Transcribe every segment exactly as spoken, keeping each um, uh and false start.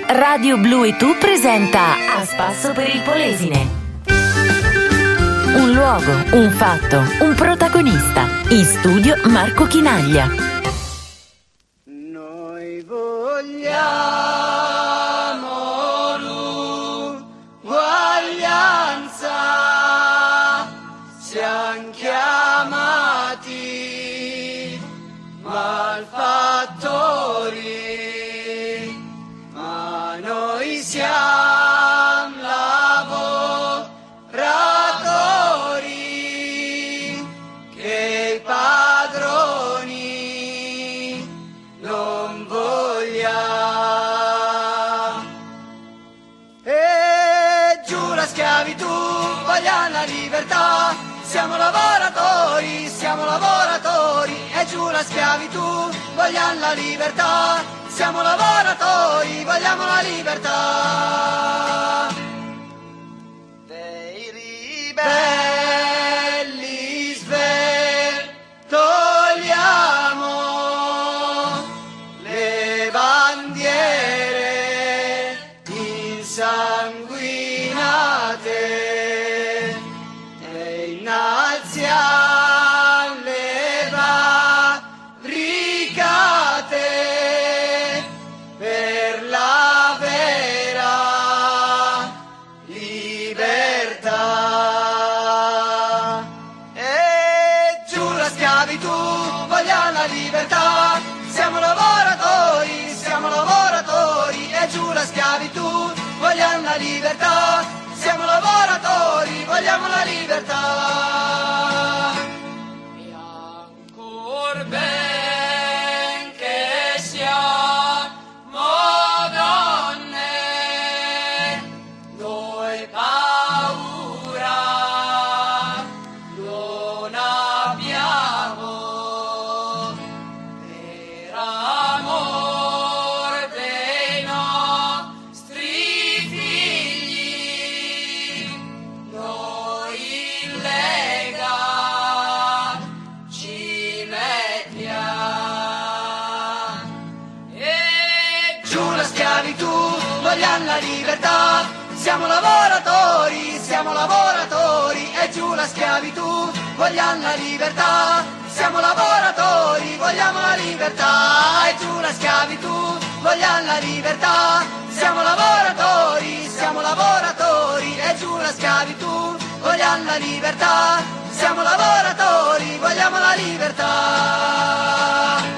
Radio Blu e Tu presenta A Spasso per il Polesine. Un luogo, un fatto, un protagonista. In studio Marco Chinaglia. Noi vogliamo l'uguaglianza, siamo chiamati malfattori. Siamo lavoratori che i padroni non vogliamo. E giù la schiavitù, vogliamo la libertà. Siamo lavoratori, siamo lavoratori. E giù la schiavitù, vogliamo la libertà. Siamo lavoratori, vogliamo la libertà. Dei ribelli svertogliamo le bandiere insanguinate e innalziamo le barricate per la vera libertà. E giù la schiavitù, vogliamo la libertà. Siamo lavoratori, siamo lavoratori. E giù la schiavitù, vogliamo la libertà. Siamo lavoratori, vogliamo la libertà. E ancor ben che siamo vogliamo la libertà, siamo lavoratori, siamo lavoratori. E giù la schiavitù, vogliamo la libertà, siamo lavoratori, vogliamo la libertà. E giù la schiavitù, vogliamo la libertà, siamo lavoratori, siamo lavoratori. E giù la schiavitù, vogliamo la libertà, siamo lavoratori, vogliamo la libertà.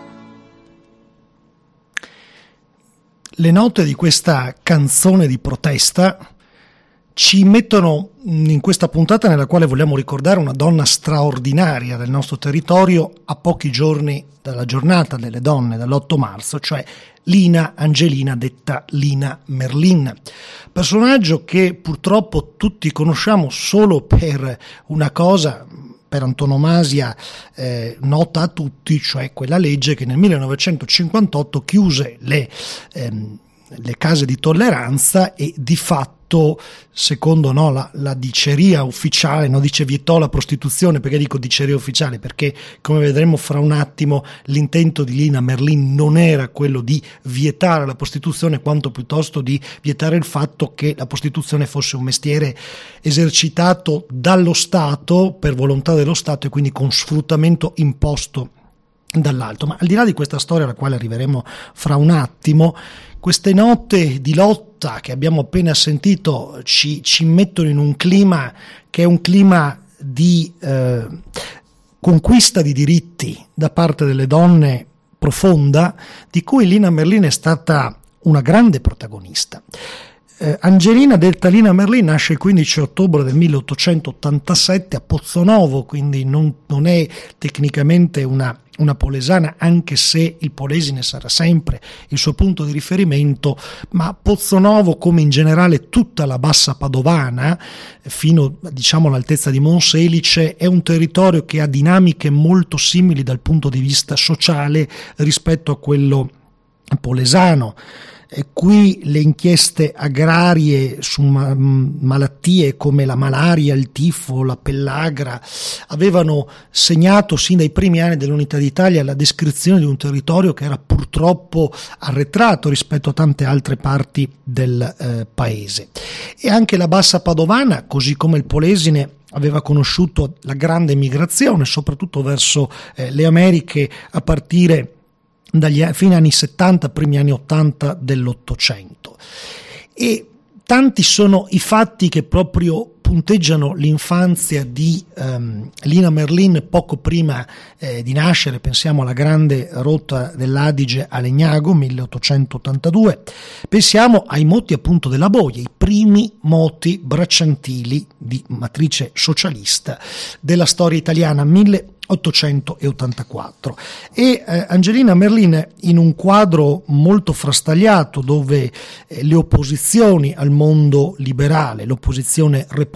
Le note di questa canzone di protesta ci mettono in questa puntata nella quale vogliamo ricordare una donna straordinaria del nostro territorio a pochi giorni dalla giornata delle donne, dall'otto marzo, cioè Lina Angelina, detta Lina Merlin. Personaggio che purtroppo tutti conosciamo solo per una cosa, per antonomasia eh, nota a tutti, cioè quella legge che nel millenovecentocinquantotto chiuse le, ehm, le case di tolleranza e di fatto, secondo no, la, la diceria ufficiale, no, dice vietò la prostituzione. Perché dico diceria ufficiale? Perché, come vedremo fra un attimo, l'intento di Lina Merlin non era quello di vietare la prostituzione, quanto piuttosto di vietare il fatto che la prostituzione fosse un mestiere esercitato dallo Stato, per volontà dello Stato, e quindi con sfruttamento imposto dall'alto. Ma al di là di questa storia, alla quale arriveremo fra un attimo, queste note di lotta che abbiamo appena sentito ci, ci mettono in un clima che è un clima di eh, conquista di diritti da parte delle donne profonda, di cui Lina Merlin è stata una grande protagonista. Eh, Angelina, detta Lina Merlin, nasce il quindici ottobre del milleottocentottantasette a Pozzonovo, quindi non, non è tecnicamente una, una polesana, anche se il Polesine sarà sempre il suo punto di riferimento, ma Pozzonovo, come in generale tutta la bassa padovana, fino diciamo all'altezza di Monselice, è un territorio che ha dinamiche molto simili dal punto di vista sociale rispetto a quello polesano. Eh, qui le inchieste agrarie su ma- malattie come la malaria, il tifo, la pellagra avevano segnato sin dai primi anni dell'Unità d'Italia la descrizione di un territorio che era purtroppo arretrato rispetto a tante altre parti del eh, paese. E anche la Bassa Padovana, così come il Polesine, aveva conosciuto la grande migrazione, soprattutto verso eh, le Americhe a partire dagli fine anni settanta, primi anni ottanta dell'Ottocento. E tanti sono i fatti che proprio punteggiano l'infanzia di um, Lina Merlin poco prima eh, di nascere. Pensiamo alla grande rotta dell'Adige a Legnago, milleottocentottantadue, pensiamo ai moti appunto della boia, i primi moti bracciantili di matrice socialista della storia italiana, milleottocentottantaquattro. E eh, Angelina Merlin, in un quadro molto frastagliato dove eh, le opposizioni al mondo liberale, l'opposizione repubblicana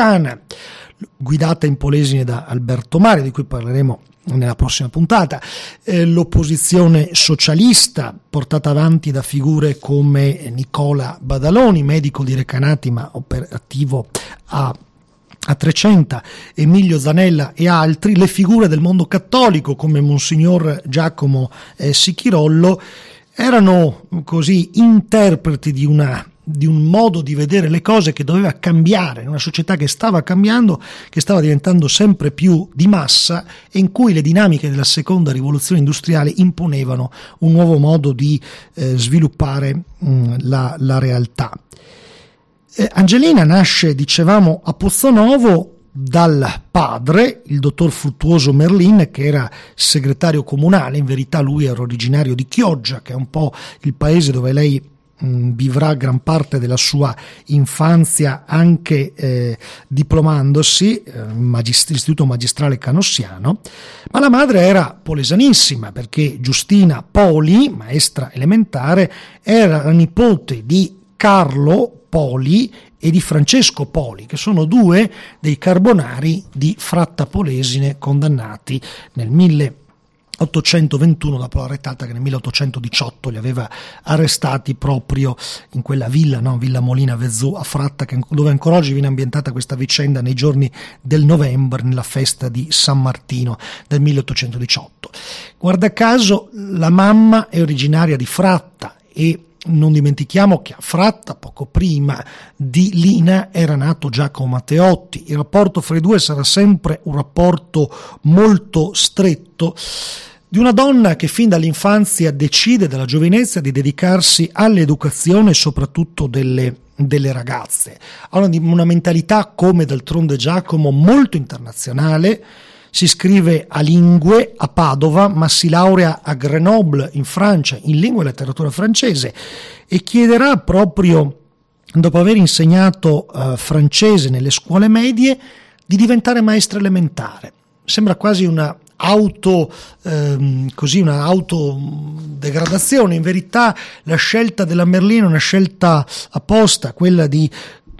guidata in Polesine da Alberto Mario, di cui parleremo nella prossima puntata, eh, l'opposizione socialista portata avanti da figure come Nicola Badaloni, medico di Recanati ma operativo a a Trecenta, Emilio Zanella e altri, le figure del mondo cattolico come Monsignor Giacomo eh, Sichirollo, erano così interpreti di una di un modo di vedere le cose che doveva cambiare, in una società che stava cambiando, che stava diventando sempre più di massa e in cui le dinamiche della seconda rivoluzione industriale imponevano un nuovo modo di eh, sviluppare mh, la, la realtà. Eh, Angelina nasce, dicevamo, a Pozzonovo dal padre, il dottor Fruttuoso Merlin, che era segretario comunale. In verità lui era originario di Chioggia, che è un po' il paese dove lei vivrà gran parte della sua infanzia, anche eh, diplomandosi eh, magist- istituto magistrale canossiano. Ma la madre era polesanissima, perché Giustina Poli, maestra elementare, era la nipote di Carlo Poli e di Francesco Poli, che sono due dei carbonari di Fratta Polesine condannati nel milleottocentoventuno dopo la retata che nel milleottocentodiciotto li aveva arrestati proprio in quella villa, no? Villa Molina Vezzù a Fratta, che, dove ancora oggi viene ambientata questa vicenda nei giorni del novembre, nella festa di San Martino del milleottocentodiciotto. Guarda caso la mamma è originaria di Fratta e non dimentichiamo che a Fratta, poco prima di Lina, era nato Giacomo Matteotti. Il rapporto fra i due sarà sempre un rapporto molto stretto, di una donna che fin dall'infanzia decide, dalla giovinezza, di dedicarsi all'educazione, soprattutto delle, delle ragazze. Ha una, una mentalità, come d'altronde Giacomo, molto internazionale. Si iscrive a lingue a Padova, ma si laurea a Grenoble in Francia in lingua e letteratura francese, e chiederà proprio, dopo aver insegnato uh, francese nelle scuole medie, di diventare maestra elementare. Sembra quasi una auto ehm, così una autodegradazione. In verità la scelta della Merlin è una scelta apposta, quella di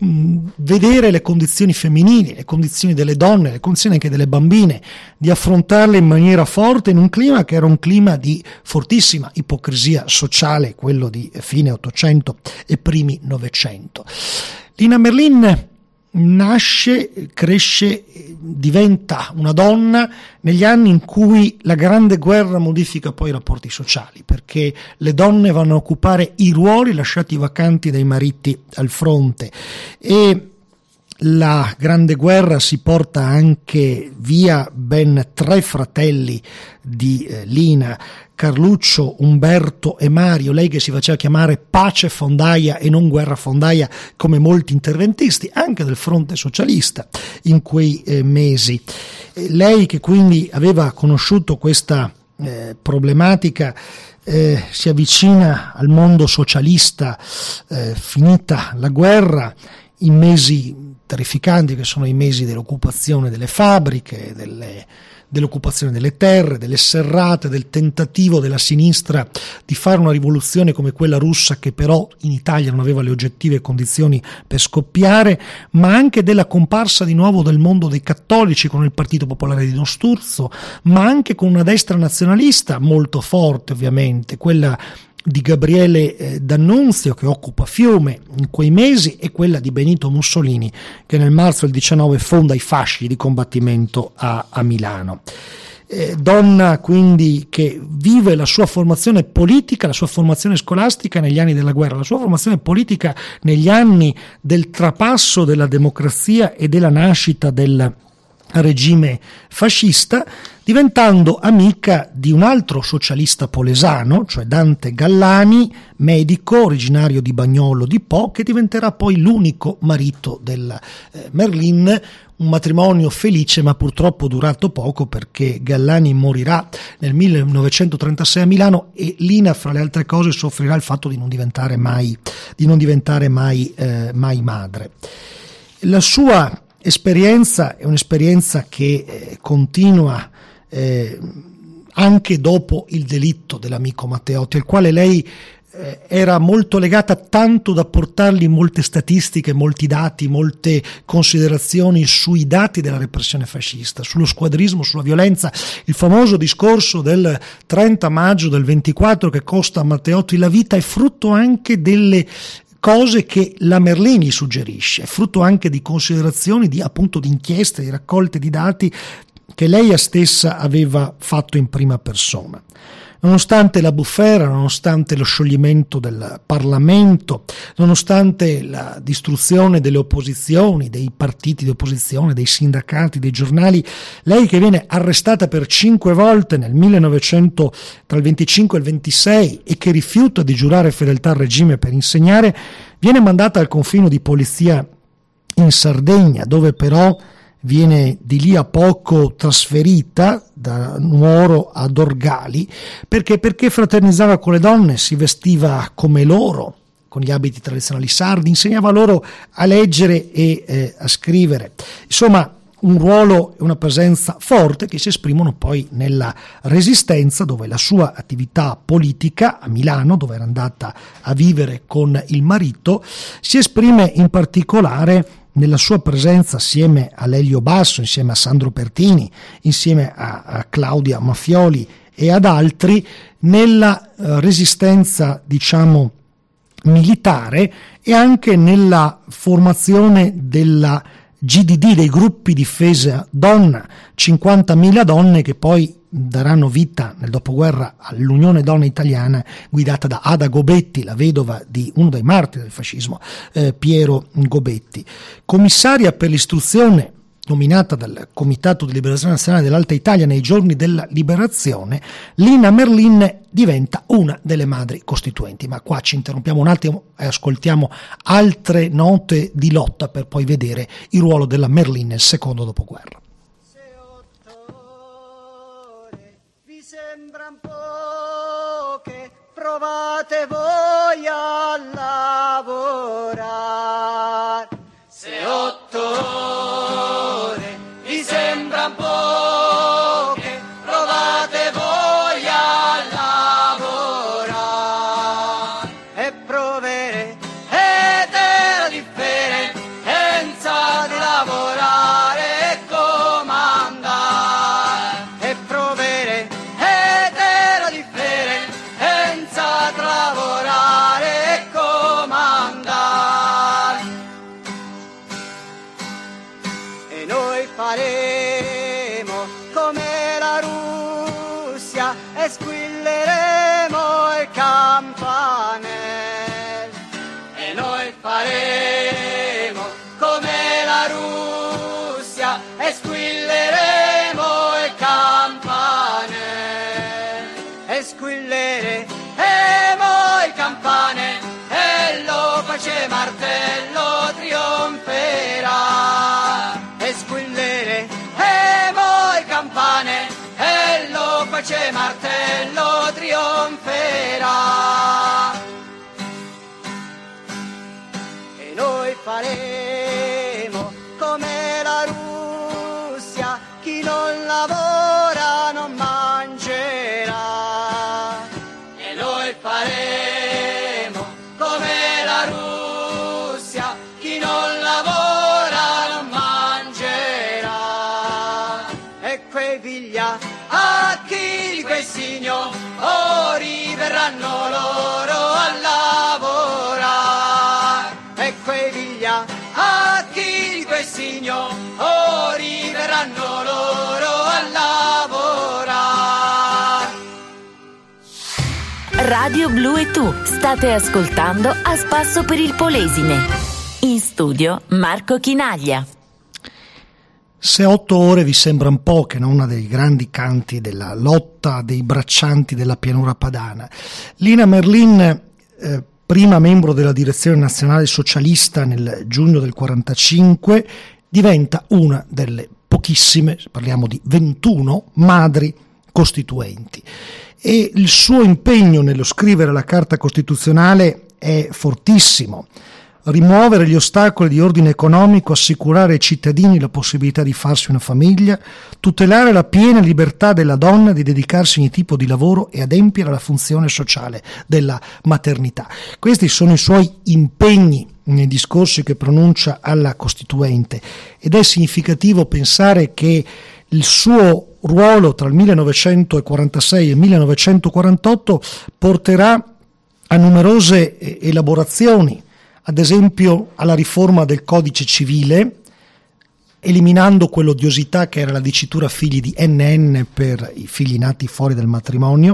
vedere le condizioni femminili, le condizioni delle donne, le condizioni anche delle bambine, di affrontarle in maniera forte in un clima che era un clima di fortissima ipocrisia sociale, quello di fine Ottocento e primi Novecento. Lina Merlin nasce, cresce, diventa una donna negli anni in cui la Grande Guerra modifica poi i rapporti sociali, perché le donne vanno a occupare i ruoli lasciati vacanti dai mariti al fronte, e la Grande Guerra si porta anche via ben tre fratelli di eh, Lina, Carluccio, Umberto e Mario, lei che si faceva chiamare Pace Fondaia e non Guerra Fondaia, come molti interventisti anche del fronte socialista in quei eh, mesi. E lei, che quindi aveva conosciuto questa eh, problematica, eh, si avvicina al mondo socialista eh, finita la guerra, in mesi terrificanti che sono i mesi dell'occupazione delle fabbriche, delle dell'occupazione delle terre, delle serrate, del tentativo della sinistra di fare una rivoluzione come quella russa, che però in Italia non aveva le oggettive condizioni per scoppiare, ma anche della comparsa di nuovo del mondo dei cattolici con il Partito Popolare di Don Sturzo, ma anche con una destra nazionalista molto forte, ovviamente, quella di Gabriele eh, D'Annunzio, che occupa Fiume in quei mesi, e quella di Benito Mussolini, che nel marzo del diciannove fonda i fasci di combattimento a, a Milano. Eh, donna quindi che vive la sua formazione politica, la sua formazione scolastica negli anni della guerra, la sua formazione politica negli anni del trapasso della democrazia e della nascita del regime fascista, diventando amica di un altro socialista polesano, cioè Dante Gallani, medico originario di Bagnolo di Po, che diventerà poi l'unico marito della eh, Merlin. Un matrimonio felice, ma purtroppo durato poco, perché Gallani morirà nel millenovecentotrentasei a Milano e Lina, fra le altre cose, soffrirà il fatto di non diventare mai, di non diventare mai, eh, mai madre. La sua esperienza è un'esperienza che eh, continua eh, anche dopo il delitto dell'amico Matteotti, al quale lei eh, era molto legata, tanto da portargli molte statistiche, molti dati, molte considerazioni sui dati della repressione fascista, sullo squadrismo, sulla violenza. Il famoso discorso del trenta maggio del ventiquattro che costa a Matteotti la vita è frutto anche delle cose che la Merlin gli suggerisce, è frutto anche di considerazioni, di appunto di inchieste, di raccolte di dati che lei stessa aveva fatto in prima persona. Nonostante la bufera, nonostante lo scioglimento del Parlamento, nonostante la distruzione delle opposizioni, dei partiti di opposizione, dei sindacati, dei giornali, lei, che viene arrestata per cinque volte nel millenovecento, tra il venticinque e il ventisei, e che rifiuta di giurare fedeltà al regime per insegnare, viene mandata al confino di polizia in Sardegna, dove però viene di lì a poco trasferita da Nuoro ad Orgali, perché perché fraternizzava con le donne, si vestiva come loro, con gli abiti tradizionali sardi, insegnava loro a leggere e eh, a scrivere. Insomma, un ruolo e una presenza forte che si esprimono poi nella Resistenza, dove la sua attività politica a Milano, dove era andata a vivere con il marito, si esprime in particolare nella sua presenza assieme a Lelio Basso, insieme a Sandro Pertini, insieme a, a Claudia Maffioli e ad altri, nella uh, resistenza, diciamo, militare, e anche nella formazione della G D D, dei gruppi difesa donna, cinquantamila donne che poi daranno vita nel dopoguerra all'Unione Donne Italiana, guidata da Ada Gobetti, la vedova di uno dei martiri del fascismo, eh, Piero Gobetti. Commissaria per l'istruzione, nominata dal Comitato di Liberazione Nazionale dell'Alta Italia nei giorni della liberazione, Lina Merlin diventa una delle madri costituenti. Ma qua ci interrompiamo un attimo e ascoltiamo altre note di lotta per poi vedere il ruolo della Merlin nel secondo dopoguerra. Se otto ore vi sembran poche, provate voi a lavorare. Se otto ore vi sembran poche, provate voi a lavorare e proverete la differenza di lavorare e comandare, e proverete la differenza tra lavorare e comandare. E noi faremo come la Russia e squilleremo il campanello. E noi faremo come la Russia e squilleremo il campanello. E squilleremo il campanello e lo pace martello trionferà. E squilleremo il campane e lo pace martello trionferà. E noi faremo come la Russia, chi non lavora non mangerà. E noi faremo come la Russia, chi non lavora non mangerà. E quei figlia a chi di quei signori verranno loro signori verranno loro a lavorare. Radio Blu e tu state ascoltando A Spasso per il Polesine. In studio Marco Chinaglia. Se otto ore vi sembrano poche, no? Uno dei grandi canti della lotta dei braccianti della pianura padana. Lina Merlin, eh, prima membro della direzione nazionale socialista nel giugno del quarantacinque, diventa una delle pochissime, parliamo di ventuno, madri costituenti. E il suo impegno nello scrivere la Carta Costituzionale è fortissimo. Rimuovere gli ostacoli di ordine economico, assicurare ai cittadini la possibilità di farsi una famiglia, tutelare la piena libertà della donna di dedicarsi a ogni tipo di lavoro e adempiere alla funzione sociale della maternità. Questi sono i suoi impegni nei discorsi che pronuncia alla Costituente, ed è significativo pensare che il suo ruolo tra il millenovecentoquarantasei e il millenovecentoquarantotto porterà a numerose elaborazioni, ad esempio alla riforma del codice civile, eliminando quell'odiosità che era la dicitura figli di N N per i figli nati fuori del matrimonio,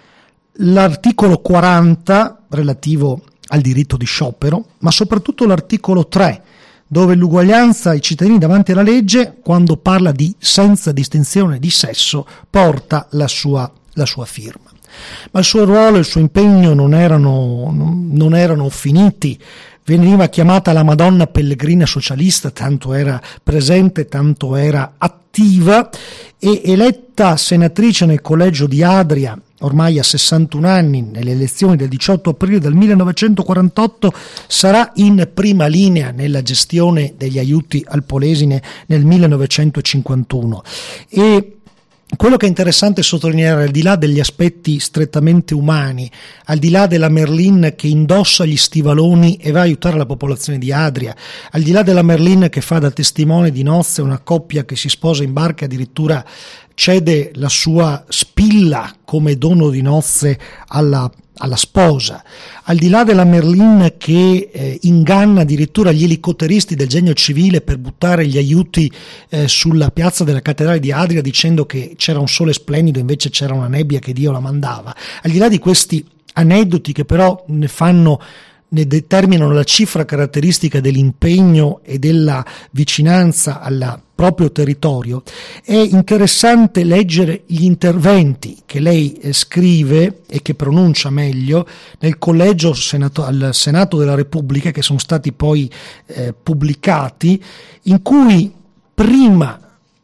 l'articolo quaranta relativo al diritto di sciopero, ma soprattutto l'articolo tre, dove l'uguaglianza ai cittadini davanti alla legge, quando parla di senza distinzione di sesso, porta la sua, la sua firma. Ma il suo ruolo e il suo impegno non erano, non erano finiti. Veniva chiamata la Madonna pellegrina socialista, tanto era presente, tanto era attiva, e eletta senatrice nel collegio di Adria, ormai a sessantuno anni, nelle elezioni del diciotto aprile del millenovecentoquarantotto, sarà in prima linea nella gestione degli aiuti al Polesine nel millenovecentocinquantuno. E quello che è interessante sottolineare, al di là degli aspetti strettamente umani, al di là della Merlin che indossa gli stivaloni e va a aiutare la popolazione di Adria, al di là della Merlin che fa da testimone di nozze una coppia che si sposa in barca e addirittura cede la sua spilla come dono di nozze alla alla sposa, al di là della Merlin che eh, inganna addirittura gli elicotteristi del Genio Civile per buttare gli aiuti eh, sulla piazza della cattedrale di Adria dicendo che c'era un sole splendido, invece c'era una nebbia che Dio la mandava, al di là di questi aneddoti che però ne fanno ne determinano la cifra caratteristica dell'impegno e della vicinanza al proprio territorio, è interessante leggere gli interventi che lei scrive e che pronuncia meglio nel collegio senato, al Senato della Repubblica, che sono stati poi eh, pubblicati, in cui prima,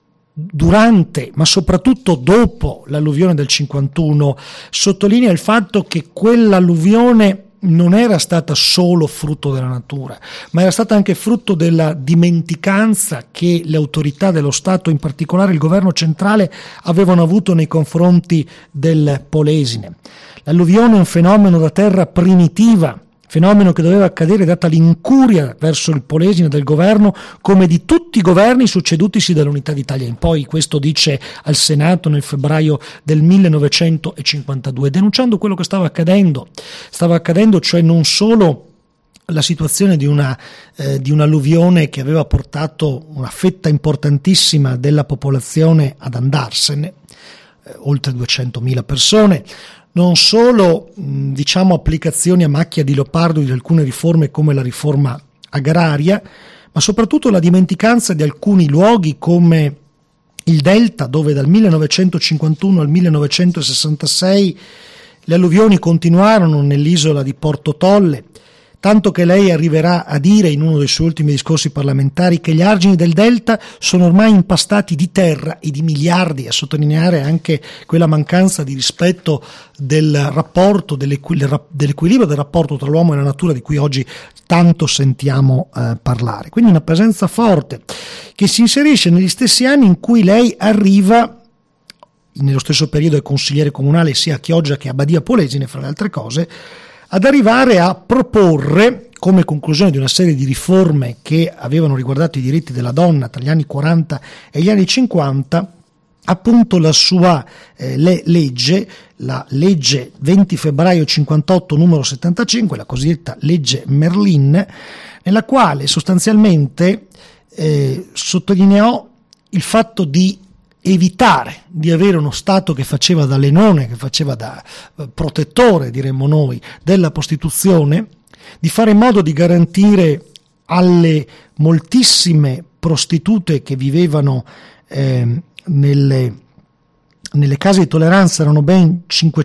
durante, ma soprattutto dopo l'alluvione del cinquantuno, sottolinea il fatto che quell'alluvione non era stata solo frutto della natura, ma era stata anche frutto della dimenticanza che le autorità dello Stato, in particolare il governo centrale, avevano avuto nei confronti del Polesine. L'alluvione è un fenomeno da terra primitiva, fenomeno che doveva accadere data l'incuria verso il Polesine del governo, come di tutti i governi succedutisi dall'Unità d'Italia in poi. Questo dice al Senato nel febbraio del millenovecentocinquantadue, denunciando quello che stava accadendo. Stava accadendo cioè non solo la situazione di una eh, di un'alluvione che aveva portato una fetta importantissima della popolazione ad andarsene, eh, oltre duecentomila persone, non solo diciamo applicazioni a macchia di leopardo di alcune riforme come la riforma agraria, ma soprattutto la dimenticanza di alcuni luoghi come il Delta, dove dal millenovecentocinquantuno al millenovecentosessantasei le alluvioni continuarono nell'isola di Porto Tolle, tanto che lei arriverà a dire in uno dei suoi ultimi discorsi parlamentari che gli argini del Delta sono ormai impastati di terra e di miliardi, a sottolineare anche quella mancanza di rispetto del rapporto, dell'equilibrio del rapporto tra l'uomo e la natura di cui oggi tanto sentiamo eh, parlare. Quindi una presenza forte che si inserisce negli stessi anni in cui lei arriva, nello stesso periodo è consigliere comunale sia a Chioggia che a Badia Polesine, fra le altre cose, ad arrivare a proporre, come conclusione di una serie di riforme che avevano riguardato i diritti della donna tra gli anni quaranta e gli anni cinquanta, appunto la sua eh, le, legge, la legge venti febbraio cinquantotto numero settantacinque, la cosiddetta legge Merlin, nella quale sostanzialmente eh, sottolineò il fatto di evitare di avere uno Stato che faceva da lenone, che faceva da eh, protettore, diremmo noi, della prostituzione, di fare in modo di garantire alle moltissime prostitute che vivevano eh, nelle, nelle case di tolleranza, erano ben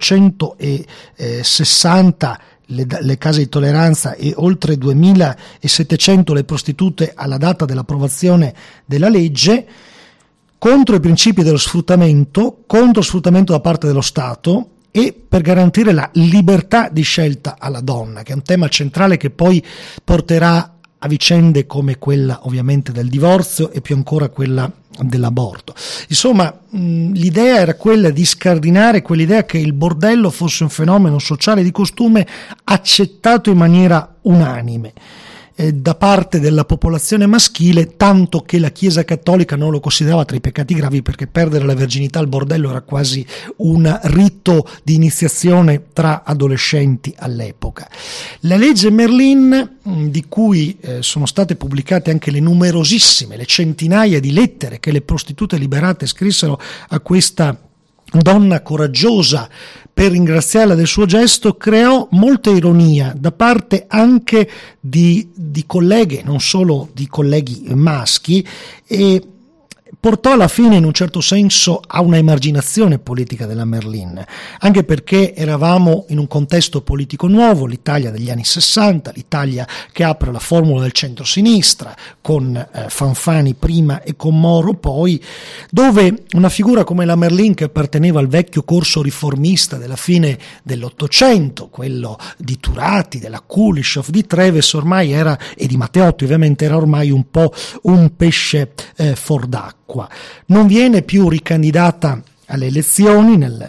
cinquecentosessanta le, le case di tolleranza e oltre duemilasettecento le prostitute alla data dell'approvazione della legge, contro i principi dello sfruttamento, contro lo sfruttamento da parte dello Stato e per garantire la libertà di scelta alla donna, che è un tema centrale che poi porterà a vicende come quella ovviamente del divorzio e più ancora quella dell'aborto. Insomma, mh, l'idea era quella di scardinare quell'idea che il bordello fosse un fenomeno sociale di costume accettato in maniera unanime eh, da parte della popolazione maschile, tanto che la Chiesa Cattolica non lo considerava tra i peccati gravi, perché perdere la verginità al bordello era quasi un rito di iniziazione tra adolescenti all'epoca. La legge Merlin, di cui eh, sono state pubblicate anche le numerosissime, le centinaia di lettere che le prostitute liberate scrissero a questa donna coraggiosa per ringraziarla del suo gesto, creò molta ironia da parte anche di, di colleghe, non solo di colleghi maschi, e portò alla fine in un certo senso a una emarginazione politica della Merlin, anche perché eravamo in un contesto politico nuovo, l'Italia degli anni sessanta, l'Italia che apre la formula del centro-sinistra, con eh, Fanfani prima e con Moro poi, dove una figura come la Merlin, che apparteneva al vecchio corso riformista della fine dell'Ottocento, quello di Turati, della Kuleshov, di Treves ormai era, e di Matteotti ovviamente, era ormai un po' un pesce eh, fuor d'acqua. Non viene più ricandidata alle elezioni nel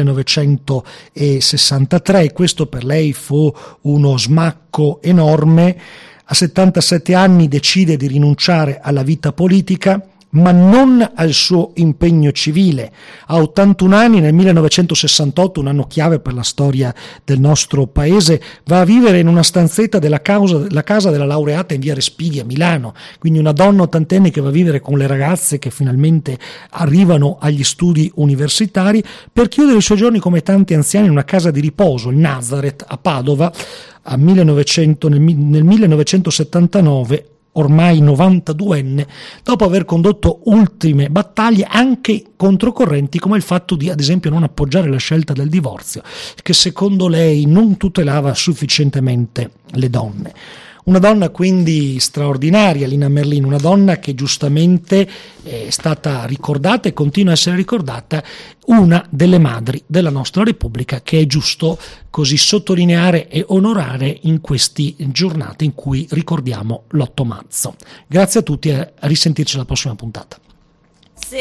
millenovecentosessantatré e questo per lei fu uno smacco enorme. A settantasette anni decide di rinunciare alla vita politica, ma non al suo impegno civile. A ottantuno anni, nel millenovecentosessantotto, un anno chiave per la storia del nostro paese, va a vivere in una stanzetta della causa, la casa della laureata in via Respighi a Milano, quindi una donna ottantenne che va a vivere con le ragazze che finalmente arrivano agli studi universitari, per chiudere i suoi giorni come tanti anziani in una casa di riposo, il Nazareth a Padova, a millenovecento, nel, nel millenovecentosettantanove, ormai novantaduenne, dopo aver condotto ultime battaglie anche controcorrenti, come il fatto di, ad esempio, non appoggiare la scelta del divorzio, che secondo lei non tutelava sufficientemente le donne. Una donna quindi straordinaria, Lina Merlin, una donna che giustamente è stata ricordata e continua a essere ricordata, una delle madri della nostra Repubblica, che è giusto così sottolineare e onorare in questi giornate in cui ricordiamo l'otto marzo. Grazie a tutti e a risentirci alla prossima puntata. Se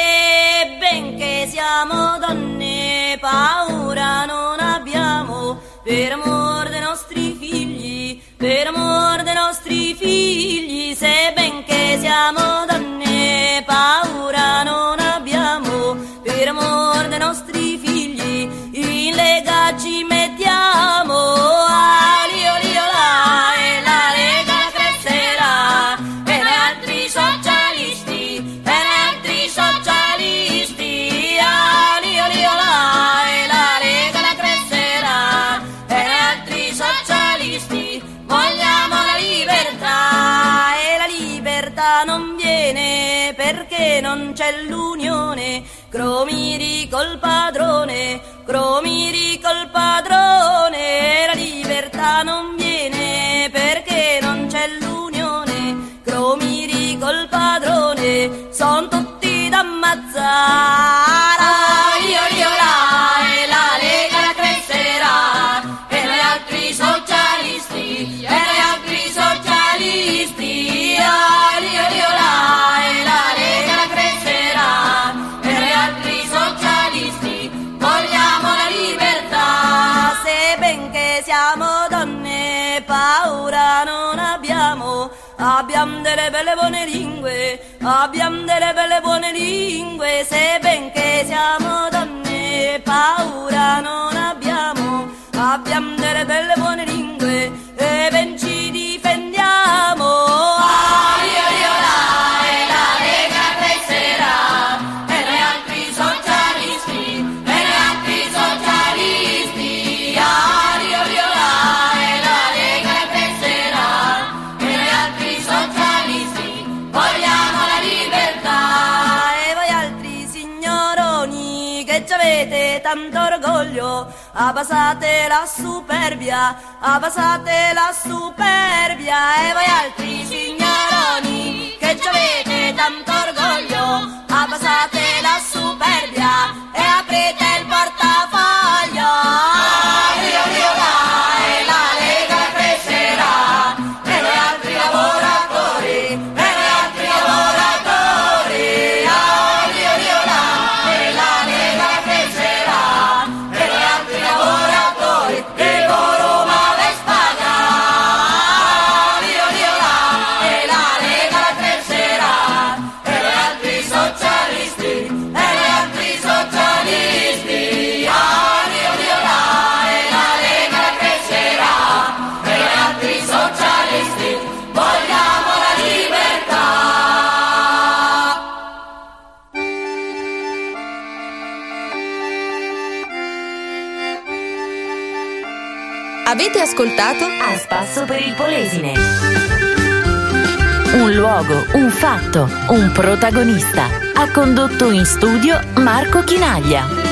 ben che siamo donne, paura non abbiamo, per amor dei nostri figli, per amor dei nostri figli. Se ben che siamo donne, paura non abbiamo, per amor dei nostri figli, in lega ci mettiamo. Ali, oli, olà, e la Lega crescerà, e gli altri socialisti, e gli altri socialisti. Ali, oli, olà, e la Lega crescerà, e gli altri socialisti. Vogliamo la libertà, e la libertà non viene perché non c'è l'unione. Cromiri col padrone, cromiri col padrone. La libertà non viene perché non c'è l'unione. Cromiri col padrone, son tutti da ammazzare. Io, io, là, e la Lega la crescerà, e gli altri socialisti, e gli altri socialisti. Io, io, là, e la Lega la crescerà, e gli altri socialisti. Vogliamo la libertà, se ben che siamo donne, paura non abbiamo. Abbiamo delle belle buone lingue, abbiamo delle belle buone lingue. Se ben che siamo donne, paura non abbiamo. Abbiamo delle belle buone lingue e ben ci difendiamo. Ah, io, io, là. avete tanto orgoglio, abbassate la superbia, abbassate la superbia. E voi altri signoroni che ci avete tanto orgoglio, abbassate la superbia e aprite il portafoglio. Dio Dio là, e la Lega crescerà, e noi altri lavoratori, e noi altri lavoratori. Ah, Dio Dio là, e la Lega crescerà, e noi altri lavoratori, e loro male Spagna. Dio Dio là, e la Lega crescerà, e noi altri socialisti, e noi altri socialisti. Ah, Dio Dio là, e la Lega crescerà, e noi altri socialisti vogliamo la libertà. Avete ascoltato? A spasso per il Polesine. Un luogo, un fatto, un protagonista. Ha condotto in studio Marco Chinaglia.